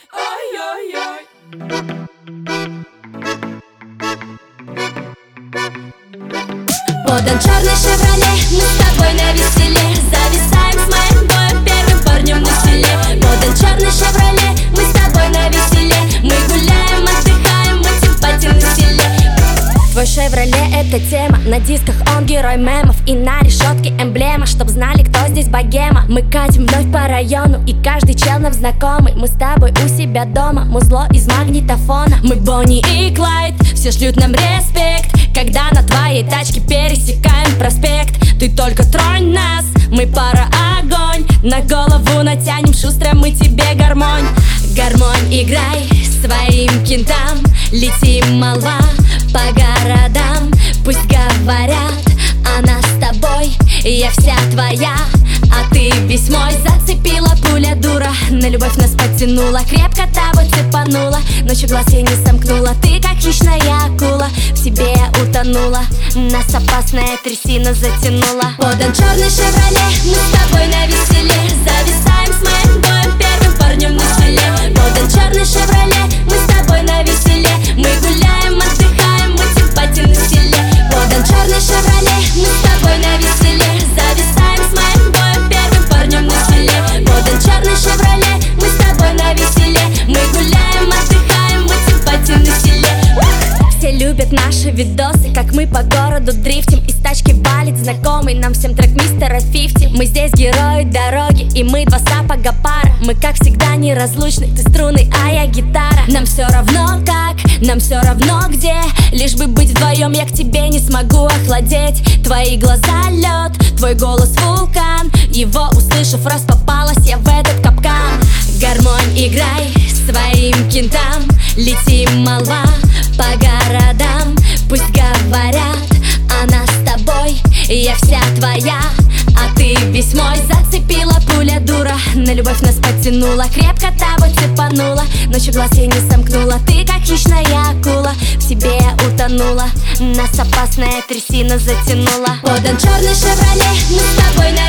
Ой-ой-ой. Подан черный «Шевроле», мы с тобой навеселе, зависаем с моим боем, первым парнем на селе. Подан черный «Шевроле», мы с тобой навеселе, мы гуляем, отдыхаем, мы симпатен на селе. Твой «Шевроле» — это тема, на дисках он герой мемов, и на решетке эмблема, чтоб знали, кто здесь богема. Мы катим вновь по району, и каждый чел нам знакомый. Мы с тобой у себя дома, музло из магнитофона. Мы Бонни и Клайд, все шлют нам респект, когда на твоей тачке пересекаем проспект. Ты только тронь нас, мы пара огонь, на голову натянем шустро мы тебе гармонь. Гармонь играй своим кентам, летим, молва, по городам. Пусть говорят о нас с тобой, я вся твоя, а ты весь мой. Зацепила пуля дура, на любовь нас подтянула, крепко тобой цепанула, ночью глаз я не сомкнула. Ты как хищная акула, в себе я утонула, нас опасная трясина затянула. Подан черный «Шевроле», мы с тобой навеселе, зависаем с моим боем, первым парнем на селе. Подан черный «Шевроле», мы с тобой навеселе, мы гуляем, отдыхаем, мы симпатен на селе. Подан черный «Шевроле», мы с тобой навеселе, зависаем с моим боем, первым парнем на селе. Подан черный «Шевроле», мы с тобой навеселе, мы гуляем, отдыхаем, мы симпатен на селе. Все любят наши видосы, как мы по городу дрифтим, из тачки валит знакомый нам всем трек мистера 50. Мы здесь герои дороги, и мы два сапога пара. Мы как всегда неразлучны, ты струны, а я гитара. Нам все равно как, нам все равно где, лишь бы быть вдвоем, я к тебе не смогу охладеть. Твои глаза лед, твой голос вулкан, его услышав, раз попалась я в этот капкан. Гармонь играй своим кентам, летим, молва, по городам. Пусть говорят о нас с тобой, я вся твоя, а ты весь мой. Зацепила пуля дура, на любовь нас подтянула, крепко тобой цепанула, ночью глаз я не сомкнула. Ты как хищная акула, в себе я утонула, нас опасная трясина затянула. Подан черный «Шевроле», мы с тобой